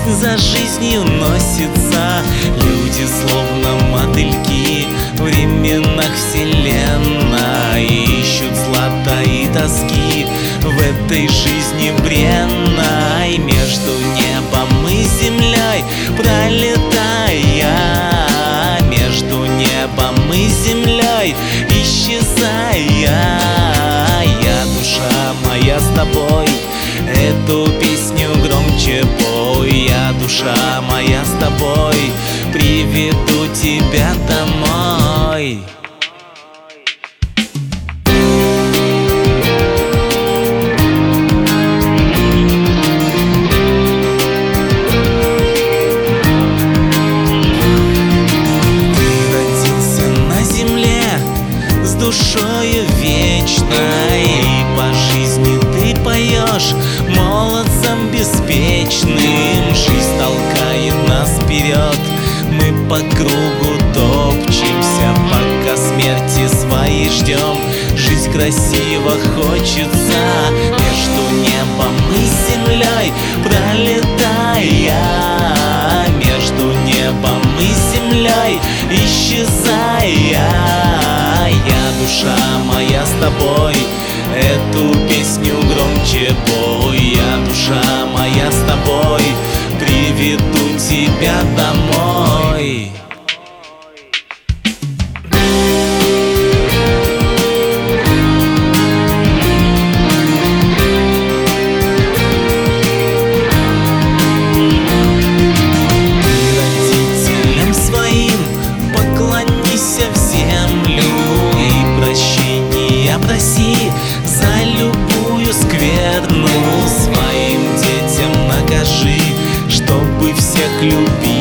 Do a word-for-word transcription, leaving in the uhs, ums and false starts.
за жизнью носится. Люди словно мотыльки в временах вселенной, ищут злата и тоски в этой жизни бренной. Между небом и землей пролетая, между небом и землей исчезая, я, душа моя, с тобой эту песню громче пой. Я, душа моя, с тобой приведу тебя домой. Душою вечной, и по жизни ты поешь молодцам беспечным. Жизнь толкает нас вперед, мы по кругу топчемся, пока смерти своей ждем. Жить красиво хочется, между небом и землей пролетая, между небом и землей исчезая. Я, душа моя, с тобой эту песню громче пой. Я, душа моя, с тобой приведу тебя домой. Родителям своим поклонись в землю, проси за любую скверну. Своим детям накажи, чтобы всех любить.